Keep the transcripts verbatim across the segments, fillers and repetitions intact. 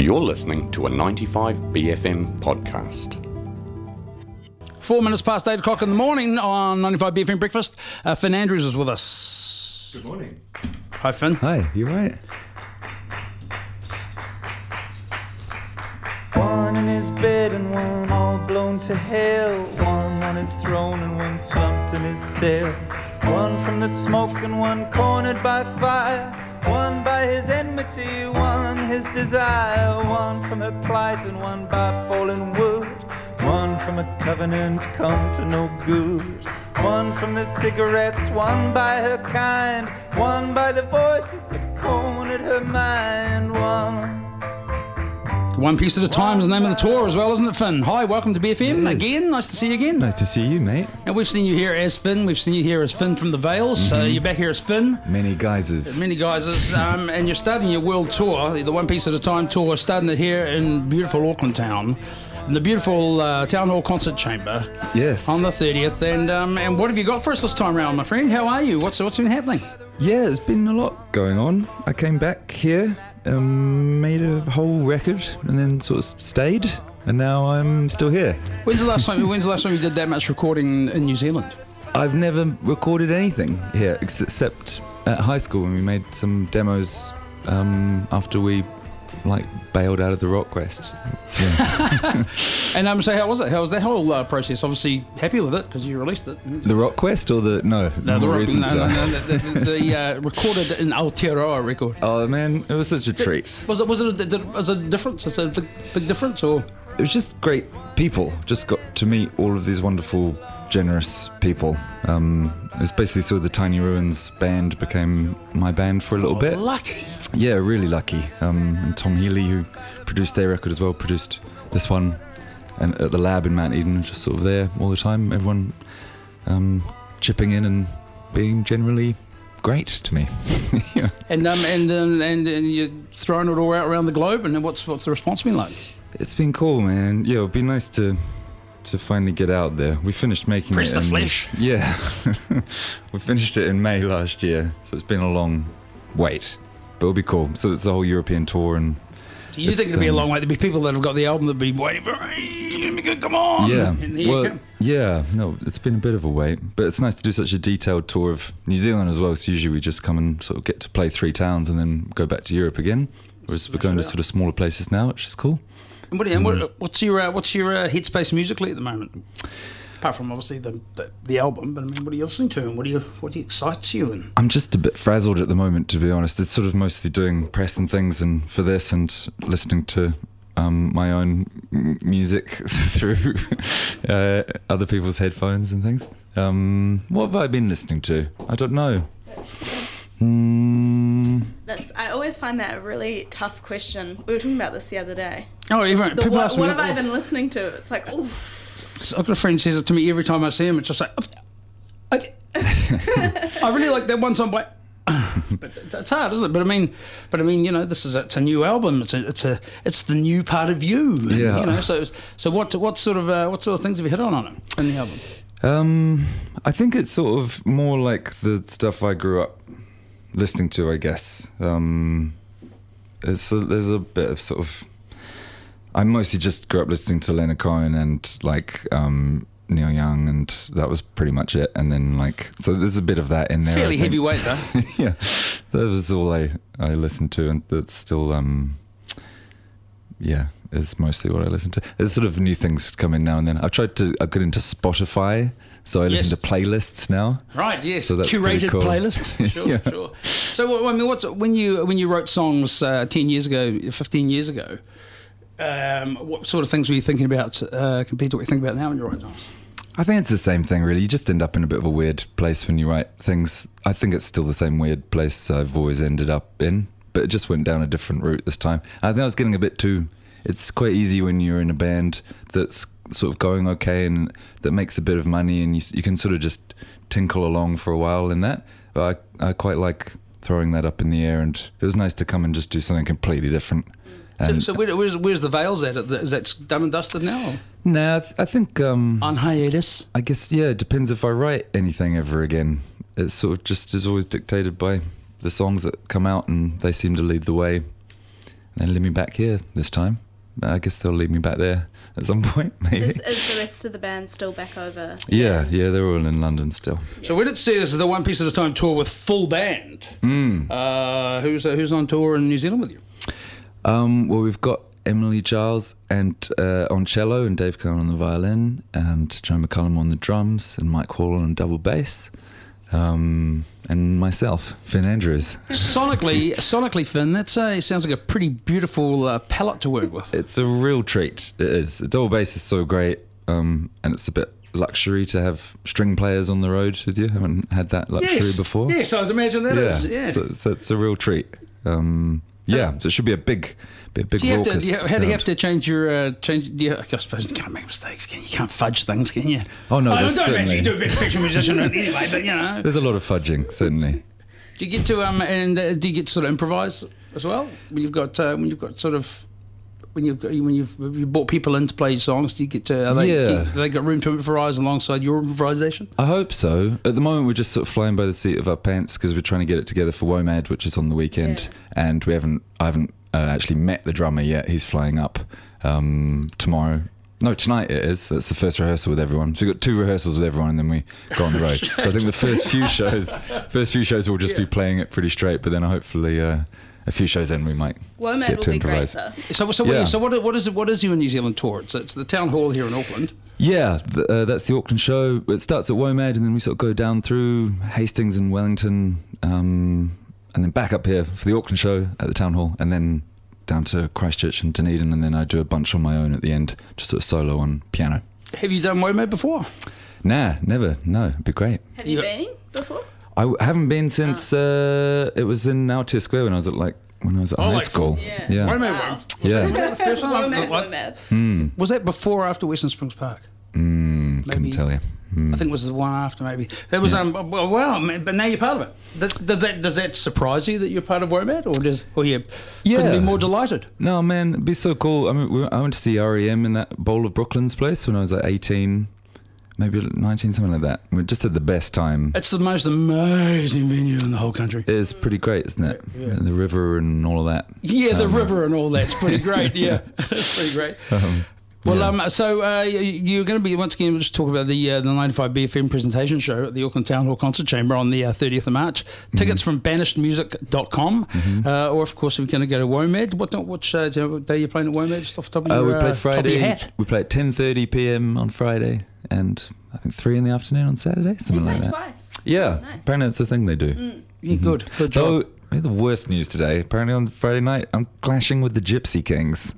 You're listening to a ninety-five B F M podcast. Four minutes past eight o'clock in the morning on ninety-five B F M Breakfast. Uh, Finn Andrews is with us. Good morning. Hi, Finn. Hi, you right? One in his bed and one all blown to hell. One on his throne and one slumped in his cell. One from the smoke and one cornered by fire. One by his enmity, one his desire. One from her plight and one by fallen wood. One from a covenant come to no good. One from the cigarettes, one by her kind. One by the voices that cornered her mind. One One piece at a time is the name of the tour as well, isn't it, Finn? Hi, welcome to B F M again. Nice to see you again. Nice to see you, mate. And we've seen you here as Finn. We've seen you here as Finn from the Vales. Mm-hmm. Uh, you're back here as Finn. Many guises. Many guises. Um, and you're starting your world tour, the One Piece at a Time tour, starting it here in beautiful Auckland town, in the beautiful uh, Town Hall Concert Chamber. Yes. On the thirtieth. And um, and what have you got for us this time around, my friend? How are you? What's what's been happening? Yeah, there's been a lot going on. I came back here. Um, made a whole record and then sort of stayed, and now I'm still here. When's the last time? When's the last time you did that much recording in New Zealand? I've never recorded anything here except at high school when we made some demos um, after we like bailed out of the Rock Quest. Yeah. And um, so how was it? How was that whole uh, process? Obviously happy with it because you released it. The Rock Quest or the no, no the the, more rock, recent no, no, stuff? no, the, the, the uh, recorded in Aotearoa record. Oh man, it was such a treat. Was it was it a, did, was it a difference? Was it a big, big difference or? It was just great people. Just got to meet all of these wonderful, generous people. Um, it was basically sort of the Tiny Ruins band became my band for a little oh, bit. Lucky. Yeah, really lucky. Um, and Tom Healy, who produced their record as well, produced this one. And at the lab in Mount Eden, just sort of there all the time. Everyone um, chipping in and being generally great to me. Yeah. And um and um, and and you're throwing it all out around the globe. And what's what's the response been like? It's been cool, man. Yeah, it'd be nice to to finally get out there. We finished making Press it. the in, flesh. Yeah, we finished it in May last year, so it's been a long wait, but it'll be cool. So it's the whole European tour, and Do you think it'll be a long way? There'll be people that have got the album that'll be waiting for it. Come on. Yeah, And here well, you go. yeah. No, it's been a bit of a wait, but it's nice to do such a detailed tour of New Zealand as well. So usually we just come and sort of get to play three towns and then go back to Europe again. Whereas we're going to sort of smaller places now, which is cool. And what, and what, what's your uh, what's your uh, headspace musically at the moment? Apart from obviously the, the the album, but I mean, what are you listening to, and what do you what do you excites you? And I'm just a bit frazzled at the moment, to be honest. It's sort of mostly doing press and things, and for this, and listening to um, my own m- music through uh, other people's headphones and things. Um, what have I been listening to? I don't know. Mm. That's. I always find that a really tough question. We were talking about this the other day. oh, everyone, The, people what ask me. what have I oh, been listening to? It's like, oof. I've got a friend who says it to me every time I see him. It's just like, I, I really like that one song, but but it's hard, isn't it? But I mean, but I mean, you know, this is a, it's a new album. It's a, it's a, it's the new part of you. Yeah. You know, so so what what sort of uh, what sort of things have you hit on on it in the album? Um, I think it's sort of more like the stuff I grew up listening to, I guess. Um, it's a, there's a bit of sort of. I mostly just grew up listening to Leonard Cohen and like um, Neil Young, and that was pretty much it. And then like, so there's a bit of that in there. Fairly I think. heavyweight though. Yeah, that was all I I listened to, and that's still um. Yeah, it's mostly what I listen to. There's sort of new things come in now and then. I've tried to I get into Spotify, so I listen Yes. to playlists now. Right, yes, So that's pretty curated cool. playlist. Sure, Yeah. sure. So, I mean, what's when you when you wrote songs uh, ten years ago, fifteen years ago? Um, what sort of things were you thinking about uh, compared to what you think about now when you write songs? I think it's the same thing, really. You just end up in a bit of a weird place when you write things. I think it's still the same weird place I've always ended up in, but it just went down a different route this time. I think I was getting a bit too... It's quite easy when you're in a band that's sort of going okay and that makes a bit of money, and you, you can sort of just tinkle along for a while in that. But I, I quite like throwing that up in the air, and it was nice to come and just do something completely different. And So, so where, where's, where's the Vales at? Is that done and dusted now? Or? Nah, I, th- I think... Um, On hiatus? I guess, yeah, it depends if I write anything ever again. It sort of just is always dictated by the songs that come out, and they seem to lead the way. and leave me back here this time. I guess they'll leave me back there at some point, maybe. Is, is the rest of the band still back over? Yeah, yeah, they're all in London still. So when it says the One Piece at a Time tour with full band, Mm. uh, who's uh, who's on tour in New Zealand with you? Um, well, we've got Emily Giles and uh, on cello, and Dave Cohen on the violin, and Joe McCullum on the drums, and Mike Hall on double bass, um, and myself, Finn Andrews. Sonically, sonically, Finn, that uh, sounds like a pretty beautiful uh, palette to work with. It's a real treat. It is. The double bass is so great, um, and it's a bit luxury to have string players on the road with you. Haven't had that luxury yes. before. Yes, I would imagine that yeah, is. Yes. So, so it's a real treat. Um, yeah, so it should be a big, be a big Do you have to, raucous do you, how do you have sound. to change your uh, change? Do you, I suppose you can't make mistakes. Can you? You can't fudge things, can you? Oh, no, I there's don't imagine you do certainly- a bit of fiction musician anyway, but you know. There's a lot of fudging, certainly. Do you get to um and uh, do you get to sort of improvise as well when you've got uh, when you've got sort of when you've got, when you've you brought people in to play songs? Do you get to are they, Yeah. do you- have they got room to improvise alongside your improvisation? I hope so. At the moment, we're just sort of flying by the seat of our pants because we're trying to get it together for WOMAD, which is on the weekend, and we haven't. I haven't uh, actually met the drummer yet. He's flying up um, tomorrow. No, tonight it is. That's the first rehearsal with everyone. So we've got two rehearsals with everyone, and then we go on the road. So I think the first few shows, first few shows, we'll just be playing it pretty straight. But then hopefully, uh, a few shows in, we might WOMAD get will to be great improvise. though. So so Yeah. what, so what what is it? What is your New Zealand tour? It's, it's the town hall here in Auckland. Yeah, th- uh, that's the Auckland show. It starts at WOMAD, and then we sort of go down through Hastings and Wellington, um, and then back up here for the Auckland show at the town hall, and then down to Christchurch and Dunedin, and then I do a bunch on my own at the end, just sort of solo on piano. Have you done WOMAD before? Nah, never. No, it'd be great. Have you Yeah. been before? I w- haven't been since uh, it was in Aotea Square when I was at like when I was at Oh, high like- school. Yeah. Yeah. WOMAD Wow. was Yeah. that, was that the first one? WOMAD, Like- WOMAD. Was that before or after Western Springs Park? Mm, couldn't Maybe- tell you. Mm. I think it was the one after, maybe. That was um. Well, well, man, but now you're part of it. Does, does that does that surprise you that you're part of WOMAD, or does or you couldn't Yeah. be more delighted? No, man, it'd be so cool. I mean, we, I went to see R E M in that Bowl of Brooklyn's place when I was like eighteen, maybe nineteen, something like that. We just had the best time. It's the most amazing venue in the whole country. It is pretty great, isn't it? Yeah. The river and all of that. Yeah, the Um, river and all that's pretty great. Yeah, it's pretty great. Um, Well, yeah. um, so uh, you- you're going to be once again. We'll just talk about the uh, the ninety-five B F M presentation show at the Auckland Town Hall Concert Chamber on the uh, thirtieth of March. Tickets Mm-hmm. from banished music dot com, uh, or of course, if you're going to go to WOMAD, what which uh, do you know what day you're playing at WOMAD? Just off the top of Uh, your, we uh, played top of your Friday. hat. We played at ten thirty p.m. on Friday, and I think three in the afternoon on Saturday, something You like played that. twice. Yeah, Nice. apparently that's the thing they do. Yeah, good, good job. Though, maybe the worst news today. Apparently on Friday night, I'm clashing with the Gypsy Kings.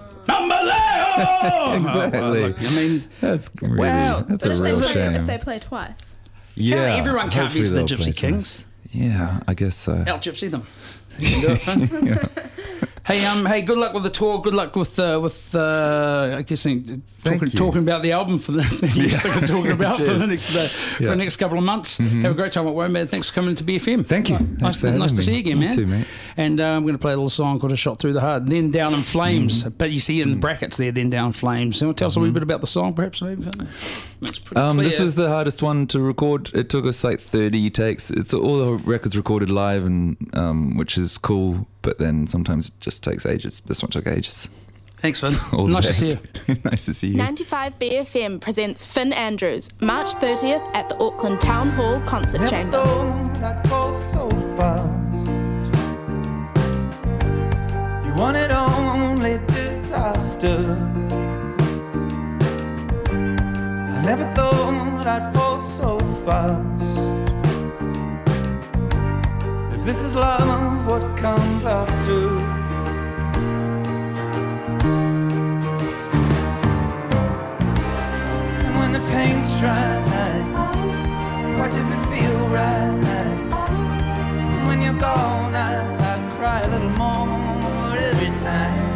Exactly. Exactly. I mean, That's really Well, that's But a if real they, play, shame. if they play twice. yeah, everyone can't hopefully beat the they'll Gypsy play Kings. twice. Yeah, I guess so. out gypsy them. You can do it, huh? Hey, um, hey, good luck with the tour. Good luck with uh, with uh, I guess uh, talking, Thank you. talking about the album for the next, talking about for the Cheers. next uh, for Yeah. Mm-hmm. the next couple of months. Have a great time at WOMAD. Thanks for coming to B F M. Thank you. Right. Thanks Nice, for having nice to me. see you again, You man. too, mate. And uh, I'm going to play a little song called "A Shot Through the Heart." Then Down in Flames, Mm. but you see in the brackets there, then Down Flames. So tell us a wee bit about the song, perhaps. Maybe it's pretty Mm-hmm. Um, clear. this was the hardest one to record. It took us like thirty takes. It's all the records recorded live, and um, which is cool. But then sometimes it just takes ages. This one took ages. Thanks, Finn. All the Nice to see best. you. Nice to see you. ninety-five B F M presents Finn Andrews, March thirtieth at the Auckland Town Hall Concert Never Chamber. thought I'd fall so fast. You wanted only disaster. I never thought I'd fall so fast. If this is love, what comes after? And when the pain strikes, what does it feel right? And when you're gone, I, I cry a little more every time.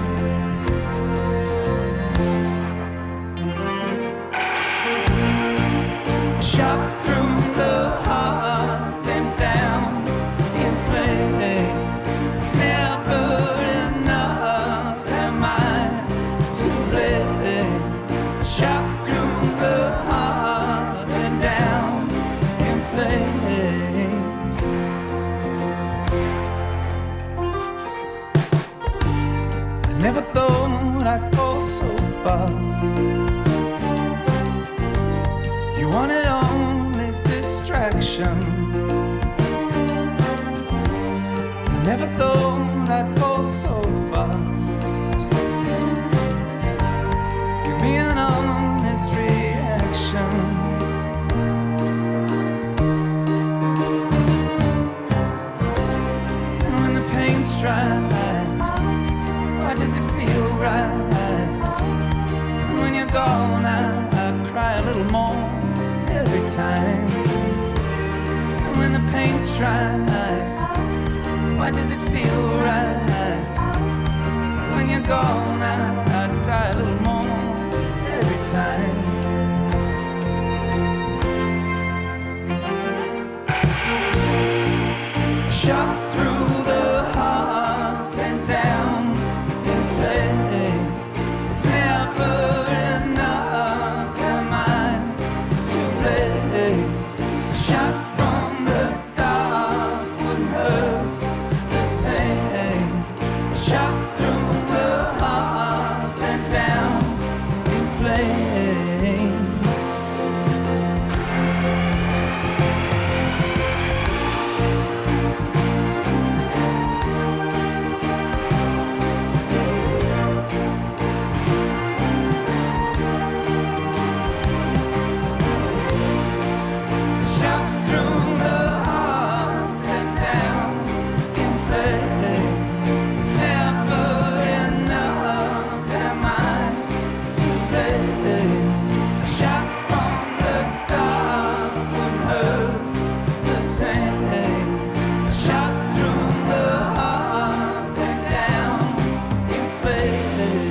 Shot through the heart and down in flames. It's never enough. Am I to blame? Shot through the heart action. I never thought I'd fall so fast. Give me an honest reaction. And when the pain strikes, why does it feel right? And when you're gone, I, I cry a little more every time. And when the pain strikes, why does it feel right? And when you're gone, I, I die a little more every time. Shot through the heart and down in flames. It's never enough, am I to blame? A shot from the dark wouldn't hurt the same. A shot through the heart and down in flames. Shot through the heart and down in flames. It's never enough, am I to blame? A shot from the dark wouldn't hurt the same. A shot through the heart and down in flames.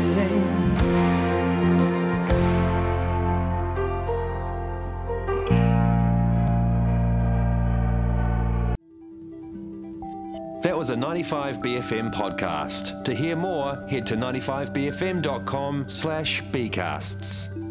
That was a ninety-five B F M podcast. To hear more, head to ninety-five b f m dot com slash bcasts.